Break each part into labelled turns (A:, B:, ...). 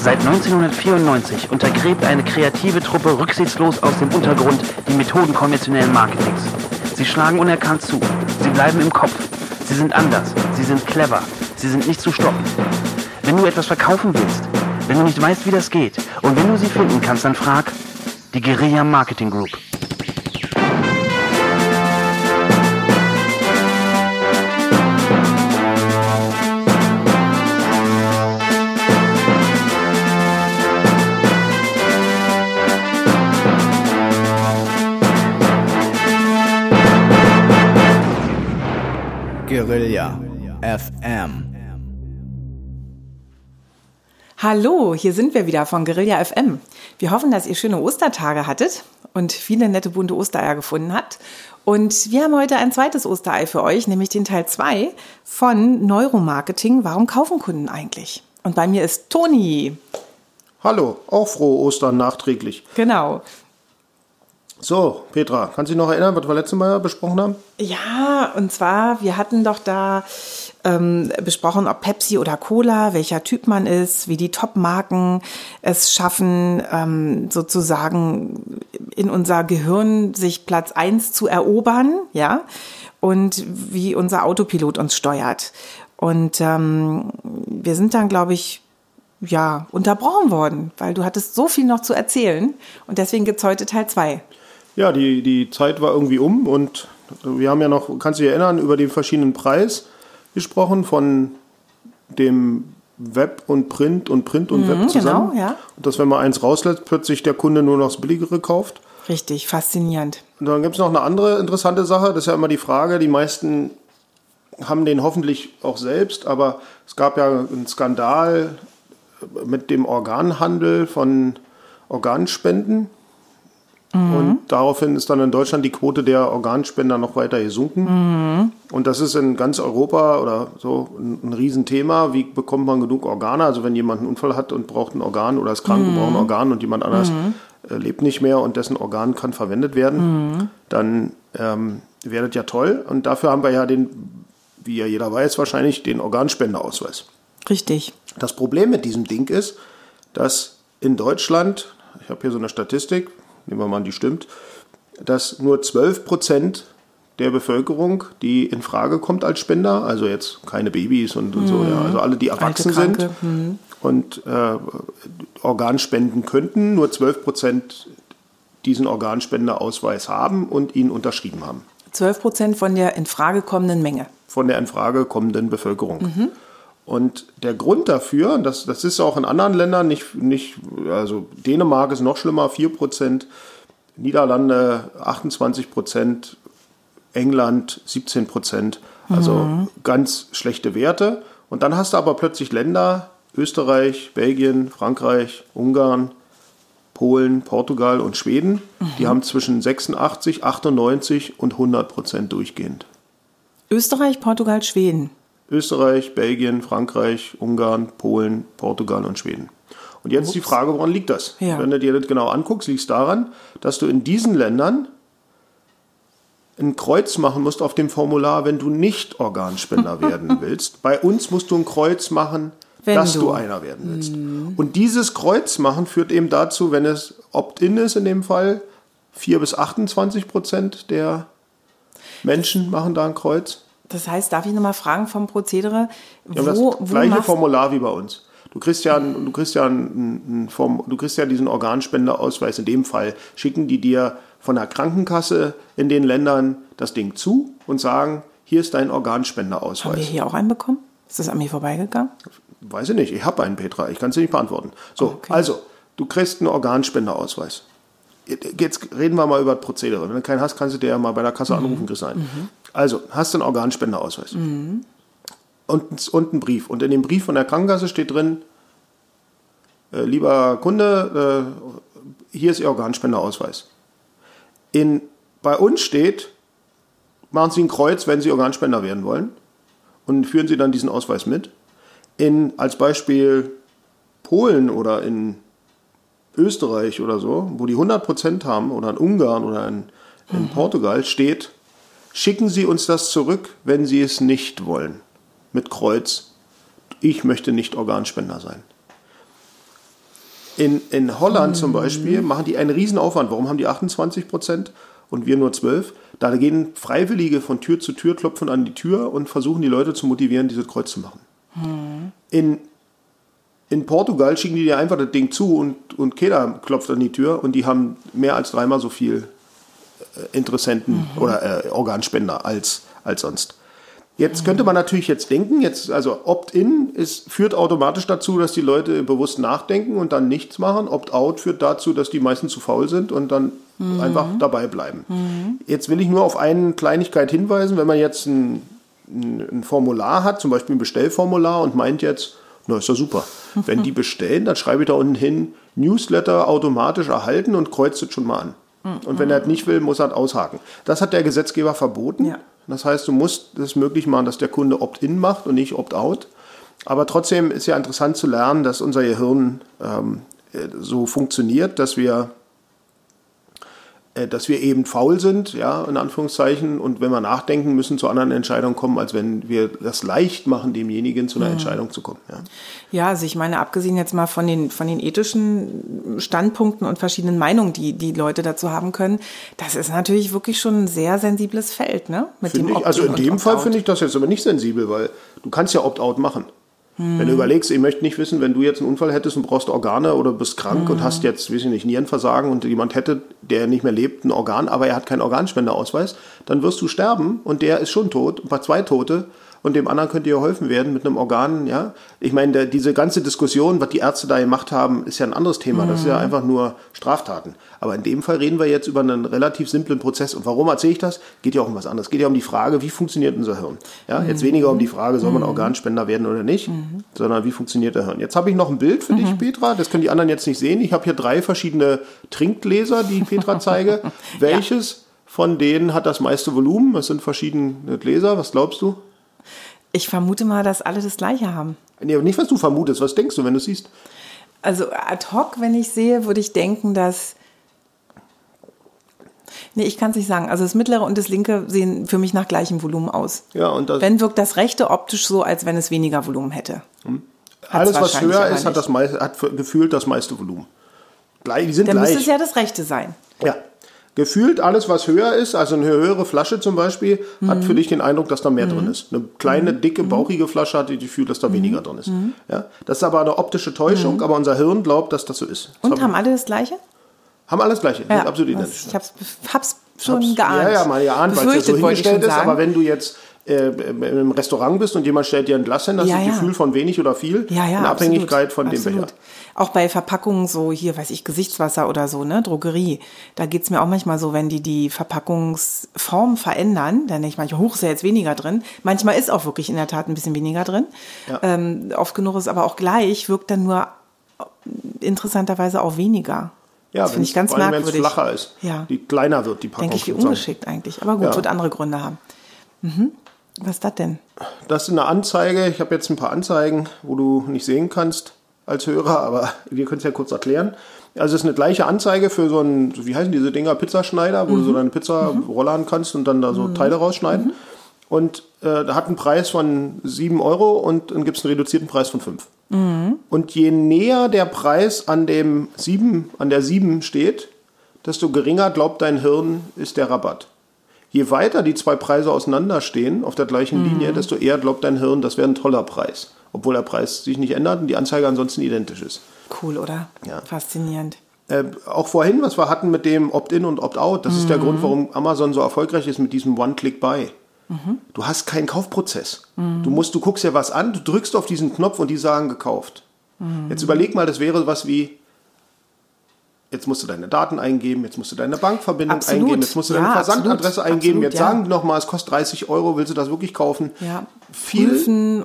A: Seit 1994 untergräbt eine kreative Truppe rücksichtslos aus dem Untergrund die Methoden konventionellen Marketings. Sie schlagen unerkannt zu. Sie bleiben im Kopf. Sie sind anders. Sie sind clever. Sie sind nicht zu stoppen. Wenn du etwas verkaufen willst, wenn du nicht weißt, wie das geht und wenn du sie finden kannst, dann frag die Guerilla Marketing Group.
B: Guerilla FM.
C: Hallo, hier sind wir wieder von Guerilla FM. Wir hoffen, dass ihr schöne Ostertage hattet und viele nette bunte Ostereier gefunden habt. Und wir haben heute ein zweites Osterei für euch, nämlich den Teil 2 von Neuromarketing. Warum kaufen Kunden eigentlich? Und bei mir ist Toni.
D: Hallo, auch frohe Ostern nachträglich.
C: Genau.
D: So, Petra, kannst du dich noch erinnern, was wir letztes Mal besprochen haben?
C: Ja, und zwar, wir hatten doch da besprochen, ob Pepsi oder Cola, welcher Typ man ist, wie die Top-Marken es schaffen, sozusagen in unser Gehirn sich Platz 1 zu erobern, ja, und wie unser Autopilot uns steuert. Und wir sind dann, glaube ich, ja, unterbrochen worden, weil du hattest so viel noch zu erzählen und deswegen gibt's heute Teil 2.
D: Ja, die Zeit war irgendwie um und wir haben ja noch, kannst du dich erinnern, über den verschiedenen Preis gesprochen, von dem Web und Print und Print und Web zusammen.
C: Genau, ja.
D: Und dass, wenn man eins rauslässt, plötzlich der Kunde nur noch das Billigere kauft.
C: Richtig, faszinierend.
D: Und dann gibt es noch eine andere interessante Sache, das ist ja immer die Frage, die meisten haben den hoffentlich auch selbst, aber es gab ja einen Skandal mit dem Organhandel von Organspenden. Und daraufhin ist dann in Deutschland die Quote der Organspender noch weiter gesunken. Und das ist in ganz Europa oder so ein Riesenthema. Wie bekommt man genug Organe? Also wenn jemand einen Unfall hat und braucht ein Organ oder ist krank und braucht ein Organ und jemand anders lebt nicht mehr und dessen Organ kann verwendet werden, dann wäre das ja toll. Und dafür haben wir ja wie ja jeder weiß, wahrscheinlich den Organspenderausweis.
C: Richtig.
D: Das Problem mit diesem Ding ist, dass in Deutschland, ich habe hier so eine Statistik, nehmen wir mal an, die stimmt, dass nur 12% der Bevölkerung, die in Frage kommt als Spender, also jetzt keine Babys und so, ja, also alle, die erwachsen sind und Organ spenden könnten, nur 12% diesen Organspenderausweis haben und ihn unterschrieben haben. 12%
C: von der in Frage kommenden Menge.
D: Von der in Frage kommenden Bevölkerung. Und der Grund dafür, das ist auch in anderen Ländern nicht, also Dänemark ist noch schlimmer, 4%, Niederlande 28%, England 17%, also ganz schlechte Werte. Und dann hast du aber plötzlich Länder, Österreich, Belgien, Frankreich, Ungarn, Polen, Portugal und Schweden, die haben zwischen 86, 98 und 100% durchgehend.
C: Österreich, Portugal, Schweden.
D: Österreich, Belgien, Frankreich, Ungarn, Polen, Portugal und Schweden. Und jetzt die Frage, woran liegt das? Ja. Wenn du dir das genau anguckst, liegt es daran, dass du in diesen Ländern ein Kreuz machen musst auf dem Formular, wenn du nicht Organspender werden willst. Bei uns musst du ein Kreuz machen, dass du einer werden willst. Und dieses Kreuz machen führt eben dazu, wenn es Opt-in ist in dem Fall, 4 bis 28% der Menschen machen da ein Kreuz.
C: Das heißt, darf ich nochmal fragen vom Prozedere?
D: Das gleiche Formular wie bei uns. Du kriegst ja diesen Organspenderausweis. In dem Fall schicken die dir von der Krankenkasse in den Ländern das Ding zu und sagen, hier ist dein Organspenderausweis.
C: Haben wir hier auch einen bekommen? Ist das an mir vorbeigegangen?
D: Weiß ich nicht. Ich habe einen, Petra. Ich kann es dir nicht beantworten. So, okay. Also, du kriegst einen Organspenderausweis. Jetzt reden wir mal über das Prozedere. Wenn du keinen hast, kannst du dir ja mal bei der Kasse anrufen, kriegst einen. Also, hast du einen Organspenderausweis und einen Brief. Und in dem Brief von der Krankenkasse steht drin, lieber Kunde, hier ist Ihr Organspenderausweis. Bei uns steht, machen Sie ein Kreuz, wenn Sie Organspender werden wollen und führen Sie dann diesen Ausweis mit. Als Beispiel Polen oder in Österreich oder so, wo die 100% haben, oder in Ungarn oder in Portugal, steht, schicken Sie uns das zurück, wenn Sie es nicht wollen. Mit Kreuz, ich möchte nicht Organspender sein. In Holland zum Beispiel machen die einen Riesenaufwand. Warum haben die 28% und wir nur 12%? Da gehen Freiwillige von Tür zu Tür, klopfen an die Tür und versuchen die Leute zu motivieren, dieses Kreuz zu machen. In Portugal schicken die dir einfach das Ding zu und keiner klopft an die Tür und die haben mehr als 3-mal so viel Interessenten oder Organspender als sonst. Jetzt könnte man natürlich jetzt denken, also Opt-in führt automatisch dazu, dass die Leute bewusst nachdenken und dann nichts machen. Opt-out führt dazu, dass die meisten zu faul sind und dann einfach dabei bleiben. Jetzt will ich nur auf eine Kleinigkeit hinweisen, wenn man jetzt ein Formular hat, zum Beispiel ein Bestellformular und meint jetzt, na ist ja super, wenn die bestellen, dann schreibe ich da unten hin, Newsletter automatisch erhalten und kreuzt es schon mal an. Und wenn er das nicht will, muss er das aushaken. Das hat der Gesetzgeber verboten. Ja. Das heißt, du musst es möglich machen, dass der Kunde Opt-in macht und nicht Opt-out. Aber trotzdem ist ja interessant zu lernen, dass unser Gehirn so funktioniert, dass wir eben faul sind, ja, in Anführungszeichen, und wenn wir nachdenken müssen, zu anderen Entscheidungen kommen, als wenn wir das leicht machen, demjenigen zu einer Entscheidung zu kommen.
C: Ja, also ich meine, abgesehen jetzt mal von den ethischen Standpunkten und verschiedenen Meinungen, die Leute dazu haben können, das ist natürlich wirklich schon ein sehr sensibles Feld, ne?
D: Also in dem Fall finde ich das jetzt aber nicht sensibel, weil du kannst ja Opt-out machen. Wenn du überlegst, ich möchte nicht wissen, wenn du jetzt einen Unfall hättest und brauchst Organe oder bist krank und hast jetzt, weiß ich nicht, Nierenversagen und jemand hätte, der nicht mehr lebt, ein Organ, aber er hat keinen Organspenderausweis, dann wirst du sterben und der ist schon tot, ein paar 2 Tote und dem anderen könnte geholfen werden mit einem Organ, ja. Ich meine, diese ganze Diskussion, was die Ärzte da gemacht haben, ist ja ein anderes Thema. Das ist ja einfach nur Straftaten. Aber in dem Fall reden wir jetzt über einen relativ simplen Prozess. Und warum erzähle ich das? Geht ja auch um was anderes. Geht ja um die Frage, wie funktioniert unser Hirn? Ja, jetzt weniger um die Frage, soll man Organspender werden oder nicht, sondern wie funktioniert der Hirn? Jetzt habe ich noch ein Bild für dich, Petra. Das können die anderen jetzt nicht sehen. Ich habe hier 3 verschiedene Trinkgläser, die ich Petra zeige. Welches von denen hat das meiste Volumen? Das sind verschiedene Gläser. Was glaubst du?
C: Ich vermute mal, dass alle das Gleiche haben.
D: Nee, nicht, was du vermutest. Was denkst du, wenn du es siehst?
C: Also ad hoc, wenn ich sehe, würde ich denken, dass... Nee, ich kann es nicht sagen. Also das mittlere und das linke sehen für mich nach gleichem Volumen aus.
D: Ja, und das
C: wenn wirkt das rechte optisch so, als wenn es weniger Volumen hätte.
D: Alles, was höher ist, hat gefühlt das meiste Volumen. Die sind
C: dann
D: gleich.
C: Müsste es ja das rechte sein.
D: Ja. Gefühlt alles, was höher ist, also eine höhere Flasche zum Beispiel, hat für dich den Eindruck, dass da mehr drin ist. Eine kleine, dicke, bauchige Flasche hat das Gefühl, dass da weniger drin ist. Ja? Das ist aber eine optische Täuschung, aber unser Hirn glaubt, dass das so ist.
C: Und haben alle das Gleiche?
D: Haben alles Gleiche, sind absolut identisch.
C: Ich hab's schon geahnt.
D: Ja, mal geahnt, weil es ja so hingestellt ist, aber wenn du jetzt im Restaurant bist und jemand stellt dir ein Glas hin, hast du das Gefühl von wenig oder viel, in Abhängigkeit von dem Becher.
C: Auch bei Verpackungen so, hier weiß ich, Gesichtswasser oder so, ne, Drogerie, da geht's mir auch manchmal so, wenn die Verpackungsform verändern, dann denke ich manchmal, ist ja jetzt weniger drin. Manchmal ist auch wirklich in der Tat ein bisschen weniger drin. Ja. Oft genug ist aber auch gleich, wirkt dann nur interessanterweise auch weniger.
D: Ja,
C: das finde ich ganz merkwürdig.
D: Wenn es flacher ist, die kleiner wird die Packung.
C: Denke ich, wie ungeschickt eigentlich. Aber gut, wird andere Gründe haben. Was ist das denn?
D: Das ist eine Anzeige. Ich habe jetzt ein paar Anzeigen, wo du nicht sehen kannst als Hörer, aber wir können es ja kurz erklären. Also es ist eine gleiche Anzeige für so einen, wie heißen diese Dinger, Pizzaschneider, wo du so deine Pizza rollern kannst und dann da so Teile rausschneiden. Und da hat einen Preis von 7 € und dann gibt es einen reduzierten Preis von 5. Und je näher der Preis an der 7 steht, desto geringer glaubt dein Hirn, ist der Rabatt. Je weiter die 2 Preise auseinanderstehen auf der gleichen Linie, desto eher glaubt dein Hirn, das wäre ein toller Preis. Obwohl der Preis sich nicht ändert und die Anzeige ansonsten identisch ist.
C: Cool, oder?
D: Ja.
C: Faszinierend.
D: Auch vorhin, was wir hatten mit dem Opt-in und Opt-out, das ist der Grund, warum Amazon so erfolgreich ist mit diesem One-Click-Buy. Du hast keinen Kaufprozess. Du guckst ja was an, du drückst auf diesen Knopf und die sagen gekauft. Jetzt überleg mal, das wäre was wie, jetzt musst du deine Daten eingeben, jetzt musst du deine Bankverbindung eingeben, jetzt musst du deine Versandadresse eingeben, jetzt sagen die nochmal, es kostet 30 €, willst du das wirklich kaufen?
C: Ja.
D: Viel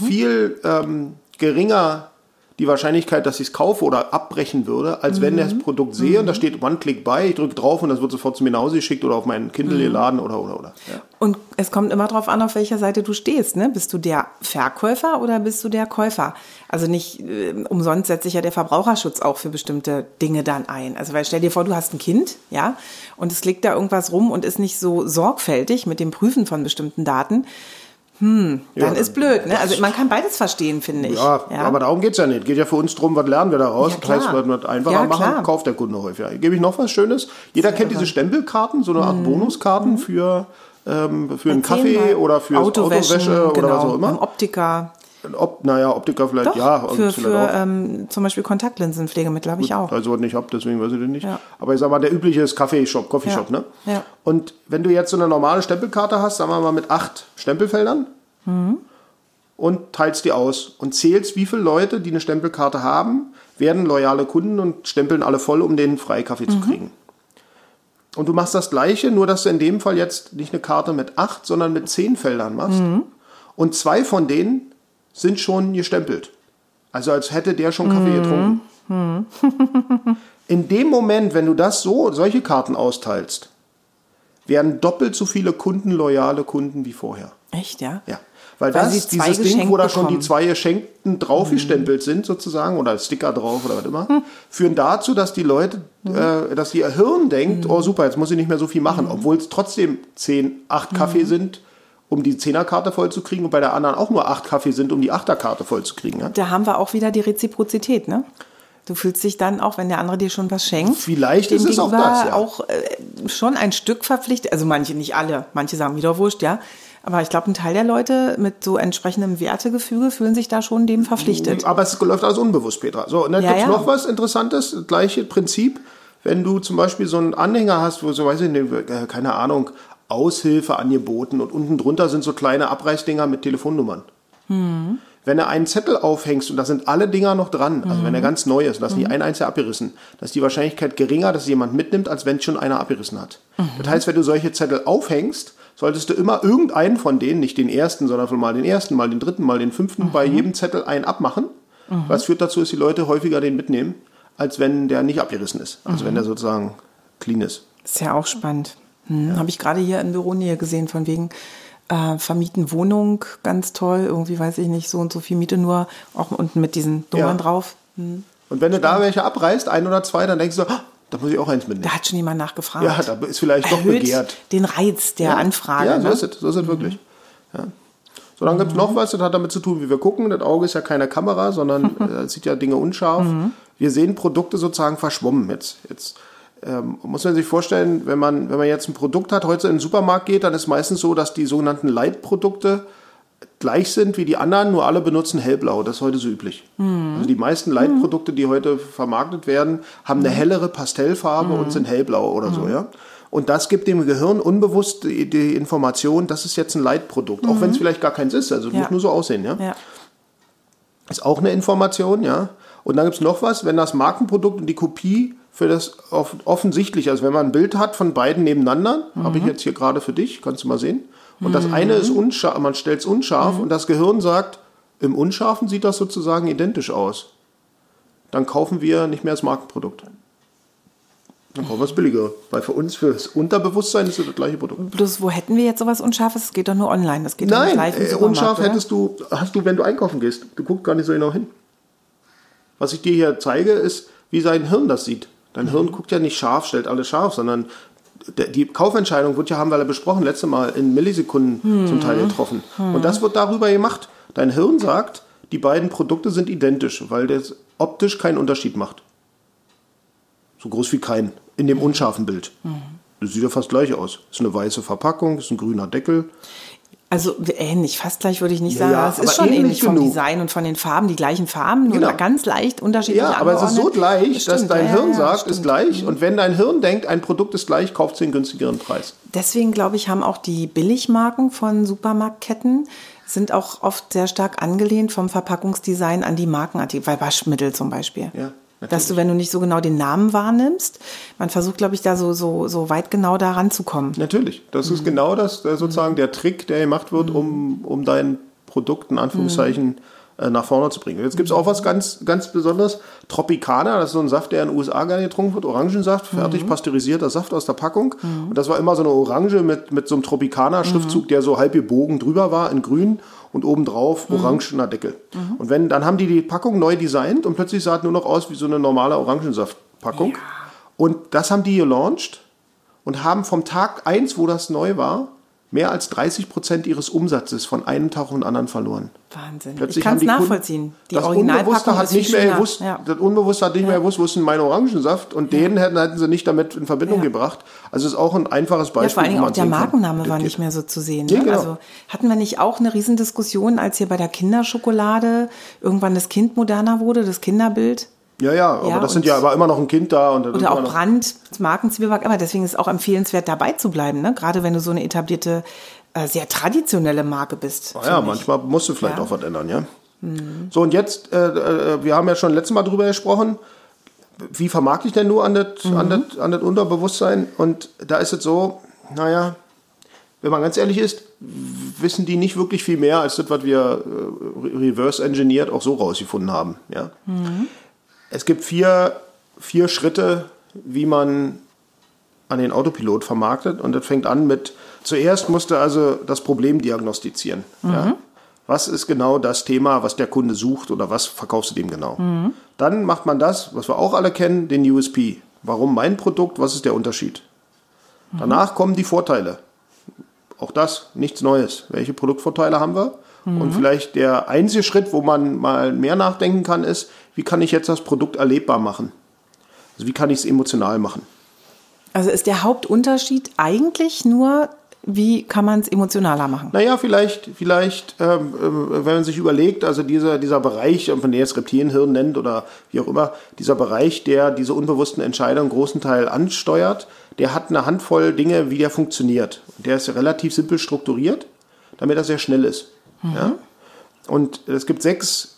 D: geringer die Wahrscheinlichkeit, dass ich es kaufe oder abbrechen würde, als wenn ich das Produkt sehe und da steht One-Click-Buy, ich drücke drauf und das wird sofort zu mir nach Hause geschickt oder auf meinen Kindle geladen oder. Ja.
C: Und es kommt immer darauf an, auf welcher Seite du stehst. Ne? Bist du der Verkäufer oder bist du der Käufer? Also nicht umsonst setzt sich ja der Verbraucherschutz auch für bestimmte Dinge dann ein. Also weil stell dir vor, du hast ein Kind, ja, und es liegt da irgendwas rum und ist nicht so sorgfältig mit dem Prüfen von bestimmten Daten. Dann ist blöd, ne? Also man kann beides verstehen, finde ich.
D: Ja, aber darum geht es ja nicht. Geht ja für uns drum, was lernen wir daraus?
C: Ja,
D: das heißt, was wir einfacher machen, kauft der Kunde häufiger. Gebe ich noch was Schönes? Jeder kennt diese Stempelkarten, so eine Art Bonuskarten für einen Kaffee oder für Autowäsche oder was auch immer.
C: Beim Optiker.
D: Optiker vielleicht,
C: Doch,
D: ja.
C: Für zum Beispiel Kontaktlinsenpflegemittel habe ich auch.
D: Also nicht ab, deswegen weiß ich den nicht.
C: Ja.
D: Aber ich sag mal, der übliche ist Coffeeshop, ne?
C: Ja.
D: Und wenn du jetzt so eine normale Stempelkarte hast, sagen wir mal mit 8 Stempelfeldern und teilst die aus und zählst, wie viele Leute, die eine Stempelkarte haben, werden loyale Kunden und stempeln alle voll, um den Freikaffee zu kriegen. Und du machst das Gleiche, nur dass du in dem Fall jetzt nicht eine Karte mit 8, sondern mit 10 Feldern machst. Und 2 von denen sind schon gestempelt. Also als hätte der schon Kaffee getrunken. In dem Moment, wenn du solche Karten austeilst, werden doppelt so viele loyale Kunden wie vorher.
C: Echt, ja?
D: Ja. Weil das, dieses Ding, wo da schon die 2 Geschenkten draufgestempelt sind sozusagen, oder Sticker drauf oder was immer, führen dazu, dass die Leute, dass ihr Hirn denkt, oh super, jetzt muss ich nicht mehr so viel machen, obwohl es trotzdem 8 Kaffee sind, um die 10er-Karte voll zu kriegen und bei der anderen auch nur 8 Kaffee sind, um die 8er-Karte voll zu kriegen. Ja?
C: Da haben wir auch wieder die Reziprozität, ne? Du fühlst dich dann auch, wenn der andere dir schon was schenkt.
D: Vielleicht ist es auch das, ja.
C: Auch schon ein Stück verpflichtet, also manche, nicht alle, manche sagen wieder wurscht, ja. Aber ich glaube, ein Teil der Leute mit so entsprechendem Wertegefüge fühlen sich da schon dem verpflichtet.
D: Aber es läuft alles unbewusst, Petra. So, und dann gibt es noch was Interessantes, gleiche Prinzip. Wenn du zum Beispiel so einen Anhänger hast, wo so, weiß ich nicht, keine Ahnung, Aushilfe angeboten und unten drunter sind so kleine Abreißdinger mit Telefonnummern. Wenn du einen Zettel aufhängst und da sind alle Dinger noch dran, also wenn er ganz neu ist, da ist nicht ein einziger abgerissen, dann ist die Wahrscheinlichkeit geringer, dass jemand mitnimmt, als wenn schon einer abgerissen hat. Das heißt, wenn du solche Zettel aufhängst, solltest du immer irgendeinen von denen, nicht den ersten, sondern mal den ersten, mal den dritten, mal den fünften, bei jedem Zettel einen abmachen. Was führt dazu, dass die Leute häufiger den mitnehmen, als wenn der nicht abgerissen ist. Also wenn der sozusagen clean ist.
C: Das ist ja auch spannend. Habe ich gerade hier in Büronähe gesehen, von wegen vermieten Wohnung, ganz toll, irgendwie weiß ich nicht, so und so viel Miete nur, auch unten mit diesen Nummern drauf.
D: Und wenn du da welche abreißt, 1 oder 2, dann denkst du, da muss ich auch eins mitnehmen.
C: Da hat schon jemand nachgefragt.
D: Ja, da ist vielleicht doch begehrt.
C: Den Reiz der Anfrage.
D: Ja, so ist es wirklich. Ja. So, dann gibt es noch was, das hat damit zu tun, wie wir gucken. Das Auge ist ja keine Kamera, sondern sieht ja Dinge unscharf. Wir sehen Produkte sozusagen verschwommen. Jetzt muss man sich vorstellen, wenn man jetzt ein Produkt hat, heute in den Supermarkt geht, dann ist meistens so, dass die sogenannten Leitprodukte gleich sind wie die anderen, nur alle benutzen hellblau. Das ist heute so üblich. Also die meisten Leitprodukte, die heute vermarktet werden, haben eine hellere Pastellfarbe und sind hellblau oder so, ja. Und das gibt dem Gehirn unbewusst die Information, das ist jetzt ein Leitprodukt, auch wenn es vielleicht gar keins ist, also muss nur so aussehen, ja. Ist auch eine Information, ja. Und dann gibt es noch was, wenn das Markenprodukt und die Kopie für das offensichtlich, also wenn man ein Bild hat von beiden nebeneinander, habe ich jetzt hier gerade für dich, kannst du mal sehen. Und das eine ist unscharf, man stellt es unscharf und das Gehirn sagt, im Unscharfen sieht das sozusagen identisch aus. Dann kaufen wir nicht mehr das Markenprodukt. Dann kaufen wir es billiger. Weil für uns, fürs Unterbewusstsein ist es das gleiche Produkt.
C: Bloß, wo hätten wir jetzt sowas Unscharfes? Das geht doch nur online. Das geht doch nicht live im Supermarkt,
D: unscharf
C: oder?
D: hast du, wenn du einkaufen gehst. Du guckst gar nicht so genau hin. Was ich dir hier zeige, ist, wie sein Hirn das sieht. Dein Hirn guckt ja nicht scharf, stellt alles scharf, sondern die Kaufentscheidung wird ja, haben wir ja besprochen, letzte Mal in Millisekunden zum Teil getroffen. Und das wird darüber gemacht. Dein Hirn sagt, die beiden Produkte sind identisch, weil das optisch keinen Unterschied macht. So groß wie kein in dem unscharfen Bild. Das sieht ja fast gleich aus. Ist eine weiße Verpackung, ist ein grüner Deckel.
C: Also ähnlich, fast gleich würde ich nicht sagen. Es ist schon ähnlich vom Design und von den Farben, die gleichen Farben, nur ganz leicht unterschiedlich
D: angeordnet. Aber es ist so gleich, dass dein Hirn sagt,
C: stimmt.
D: Ist gleich. Und wenn dein Hirn denkt, ein Produkt ist gleich, kauft es den günstigeren Preis.
C: Deswegen, glaube ich, haben auch die Billigmarken von Supermarktketten sind auch oft sehr stark angelehnt vom Verpackungsdesign an die Markenartikel, bei Waschmittel zum Beispiel.
D: Ja.
C: Dass du, wenn du nicht so genau den Namen wahrnimmst, man versucht, glaube ich, da so weit genau da ranzukommen.
D: Natürlich. Das ist genau das, sozusagen der Trick, der gemacht wird, um dein Produkt in Anführungszeichen nach vorne zu bringen. Jetzt gibt es auch was ganz, ganz Besonderes. Tropicana, das ist so ein Saft, der in den USA gerne getrunken wird. Orangensaft, fertig pasteurisierter Saft aus der Packung. Und das war immer so eine Orange mit so einem Tropicana-Schriftzug, der so halb gebogen drüber war in grün. Und obendrauf orangener Deckel. Und dann haben die Packung neu designt und plötzlich sah es nur noch aus wie so eine normale Orangensaftpackung. Und das haben die gelauncht und haben vom Tag 1, wo das neu war, mehr als 30% ihres Umsatzes von einem Tag auf den anderen verloren.
C: Wahnsinn.
D: Plötzlich
C: Ich kann es
D: haben die Kunden-
C: nachvollziehen. Die
D: Das
C: Originalpackung
D: Unbewusste hat
C: ist viel
D: nicht mehr
C: schöner.
D: gewusst,
C: Ja.
D: das Unbewusste hat nicht mehr gewusst, wo ist denn mein Orangensaft? Und den hätten sie nicht damit in Verbindung
C: Ja.
D: gebracht. Also es ist auch ein einfaches Beispiel.
C: Ja, vor allen Dingen
D: wo
C: auch
D: man
C: der
D: sehen kann,
C: Markenname
D: das
C: war
D: geht.
C: nicht mehr so zu sehen.
D: Ja,
C: Ne?
D: genau.
C: Also hatten wir nicht auch eine Riesendiskussion, als hier bei der Kinderschokolade irgendwann das Kind moderner wurde, das Kinderbild?
D: Ja, aber
C: Ja,
D: das sind
C: und-
D: ja aber immer noch ein Kind da. Und das ist
C: Oder
D: immer
C: auch
D: noch,
C: Brand, Markenzwieback, aber deswegen ist es auch empfehlenswert, dabei zu bleiben, ne? Gerade wenn du so eine etablierte, sehr traditionelle Marke bist.
D: Ja,
C: finde ich.
D: manchmal musst du vielleicht
C: Ja.
D: auch was ändern, ja. So, und jetzt, wir haben ja schon letztes Mal drüber gesprochen, wie vermarkte ich denn nur an das Unterbewusstsein? Und da ist es so, naja, wenn man ganz ehrlich ist, wissen die nicht wirklich viel mehr als das, was wir reverse engineert auch so rausgefunden haben. Ja? Es gibt vier Schritte, wie man an den Autopilot vermarktet. Und das fängt an mit, zuerst musst du also das Problem diagnostizieren. Ja? Was ist genau das Thema, was der Kunde sucht oder was verkaufst du dem genau? Dann macht man das, was wir auch alle kennen, den USP. Warum mein Produkt, was ist der Unterschied? Danach kommen die Vorteile. Auch das, nichts Neues. Welche Produktvorteile haben wir? Und vielleicht der einzige Schritt, wo man mal mehr nachdenken kann, ist, wie kann ich jetzt das Produkt erlebbar machen? Also wie kann ich es emotional machen?
C: Also ist der Hauptunterschied eigentlich nur, wie kann man es emotionaler machen?
D: Naja, vielleicht wenn man sich überlegt, also dieser Bereich, ob man den jetzt Reptilienhirn nennt oder wie auch immer, dieser Bereich, der diese unbewussten Entscheidungen einen großen Teil ansteuert, der hat eine Handvoll Dinge, wie der funktioniert. Der ist relativ simpel strukturiert, damit er sehr schnell ist. Ja? Und es gibt 6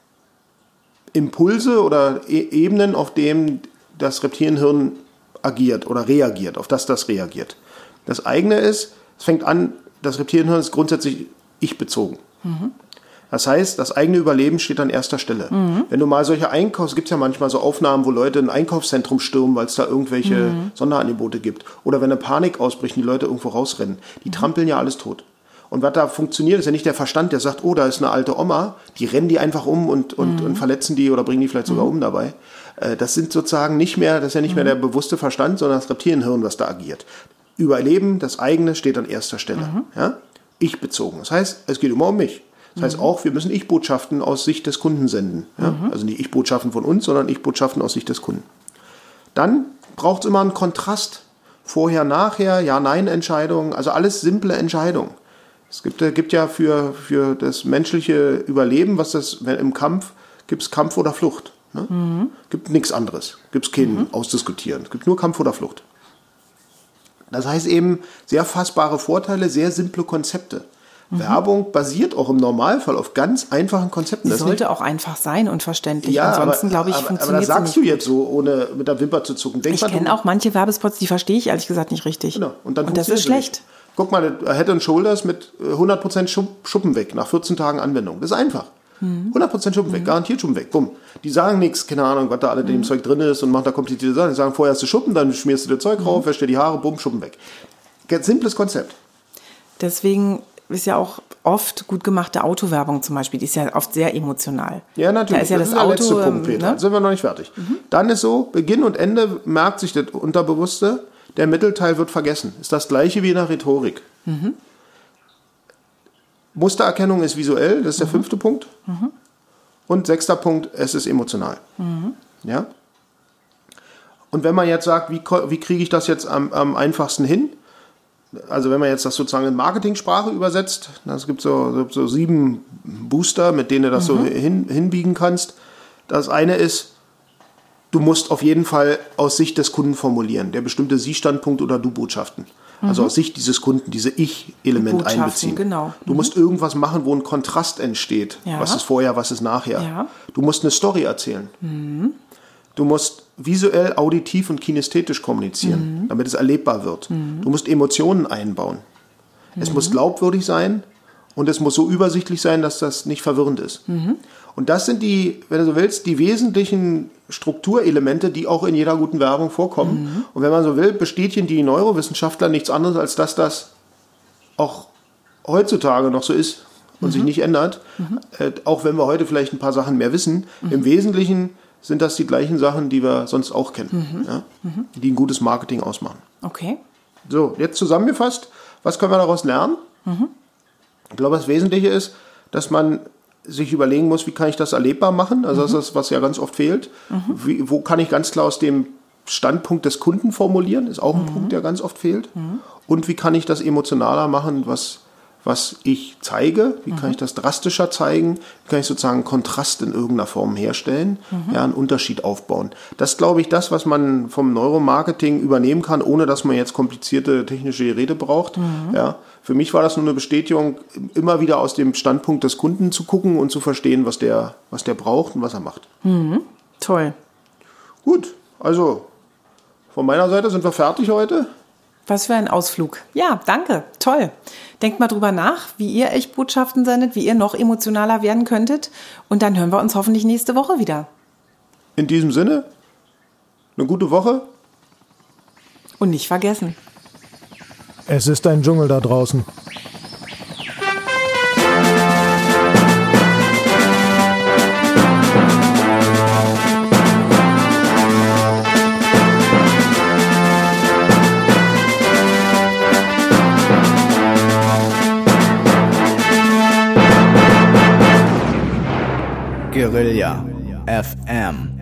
D: Impulse oder Ebenen, auf denen das Reptilienhirn agiert oder reagiert, auf das reagiert. Das eigene ist, es fängt an, das Reptilienhirn ist grundsätzlich ich-bezogen. Das heißt, das eigene Überleben steht an erster Stelle. Wenn du mal solche es gibt ja manchmal so Aufnahmen, wo Leute ein Einkaufszentrum stürmen, weil es da irgendwelche Sonderangebote gibt. Oder wenn eine Panik ausbricht und die Leute irgendwo rausrennen. Die trampeln ja alles tot. Und was da funktioniert, ist ja nicht der Verstand, der sagt, oh, da ist eine alte Oma, die rennen die einfach um und verletzen die oder bringen die vielleicht sogar um dabei. Das sind sozusagen nicht mehr, das ist ja nicht mehr der bewusste Verstand, sondern das Reptilienhirn, was da agiert. Überleben, das eigene, steht an erster Stelle. Ja? Ich bezogen. Das heißt, es geht immer um mich. Das heißt auch, wir müssen Ich-Botschaften aus Sicht des Kunden senden. Ja? Also nicht Ich-Botschaften von uns, sondern Ich-Botschaften aus Sicht des Kunden. Dann braucht es immer einen Kontrast. Vorher, nachher, Ja-Nein-Entscheidungen, also alles simple Entscheidungen. Es gibt ja für das menschliche Überleben, im Kampf, gibt es Kampf oder Flucht. Ne? Gibt nichts anderes. Gibt es kein Ausdiskutieren. Es gibt nur Kampf oder Flucht. Das heißt eben sehr fassbare Vorteile, sehr simple Konzepte. Werbung basiert auch im Normalfall auf ganz einfachen Konzepten.
C: Das sollte auch einfach sein und verständlich.
D: Ja,
C: Ansonsten, glaube ich,
D: aber
C: funktioniert
D: das
C: es
D: sagst
C: nicht.
D: du jetzt so, ohne mit der Wimper zu zucken.
C: Ich kenne auch manche Werbespots, die verstehe ich ehrlich gesagt nicht richtig.
D: Genau. Und das
C: ist
D: funktioniert
C: schlecht.
D: nicht. Guck mal, Head & Shoulders mit 100% Schuppen weg nach 14 Tagen Anwendung. Das ist einfach. 100% Schuppen weg, garantiert Schuppen weg. Bumm. Die sagen nichts, keine Ahnung, was da alle in dem Zeug drin ist und machen da komplizierte Sachen. Die sagen, vorher hast du Schuppen, dann schmierst du das Zeug rauf, wäschst dir die Haare, bumm, Schuppen weg. Ganz simples Konzept.
C: Deswegen ist ja auch oft gut gemachte Autowerbung zum Beispiel, die ist ja oft sehr emotional.
D: Ja, natürlich.
C: Da ist ja das
D: der
C: Auto,
D: letzte Punkt, Peter.
C: ne?
D: Sind wir noch nicht fertig. Dann ist so, Beginn und Ende merkt sich das Unterbewusste, der Mittelteil wird vergessen. Ist das gleiche wie in der Rhetorik. Mustererkennung ist visuell, das ist der 5. Punkt. Und 6. Punkt, es ist emotional. Ja? Und wenn man jetzt sagt, wie kriege ich das jetzt am einfachsten hin? Also wenn man jetzt das sozusagen in Marketingsprache übersetzt, es gibt so 7 Booster, mit denen du das so hinbiegen kannst. Das eine ist, du musst auf jeden Fall aus Sicht des Kunden formulieren, der bestimmte Sie-Standpunkt oder Du-Botschaften. Also aus Sicht dieses Kunden, diese Ich-Element
C: Botschaften,
D: einbeziehen.
C: genau.
D: Du musst irgendwas machen, wo ein Kontrast entsteht.
C: Ja.
D: Was ist vorher, was ist nachher.
C: Ja.
D: Du musst eine Story erzählen. Du musst visuell, auditiv und kinästhetisch kommunizieren, damit es erlebbar wird. Du musst Emotionen einbauen. Es muss glaubwürdig sein und es muss so übersichtlich sein, dass das nicht verwirrend ist. Und das sind die, wenn du so willst, die wesentlichen Strukturelemente, die auch in jeder guten Werbung vorkommen. Und wenn man so will, bestätigen die Neurowissenschaftler nichts anderes, als dass das auch heutzutage noch so ist und sich nicht ändert. Auch wenn wir heute vielleicht ein paar Sachen mehr wissen. Im Wesentlichen sind das die gleichen Sachen, die wir sonst auch kennen, ja? Die ein gutes Marketing ausmachen.
C: Okay.
D: So, jetzt zusammengefasst, Was können wir daraus lernen? Ich glaube, das Wesentliche ist, dass man sich überlegen muss, wie kann ich das erlebbar machen? Also das ist das, was ja ganz oft fehlt. Wo kann ich ganz klar aus dem Standpunkt des Kunden formulieren? Ist auch ein Punkt, der ganz oft fehlt. Und wie kann ich das emotionaler machen, was ich zeige? Wie kann ich das drastischer zeigen? Wie kann ich sozusagen Kontrast in irgendeiner Form herstellen? Ja, einen Unterschied aufbauen. Das ist, glaube ich, das, was man vom Neuromarketing übernehmen kann, ohne dass man jetzt komplizierte technische Geräte braucht. Ja, für mich war das nur eine Bestätigung, immer wieder aus dem Standpunkt des Kunden zu gucken und zu verstehen, was der braucht und was er macht.
C: Toll.
D: Gut, also von meiner Seite sind wir fertig heute.
C: Was für ein Ausflug. Ja, danke. Toll. Denkt mal drüber nach, wie ihr echt Botschaften sendet, wie ihr noch emotionaler werden könntet. Und dann hören wir uns hoffentlich nächste Woche wieder.
D: In diesem Sinne, eine gute Woche.
C: Und nicht vergessen.
E: Es ist ein Dschungel da draußen.
B: Guerilla FM.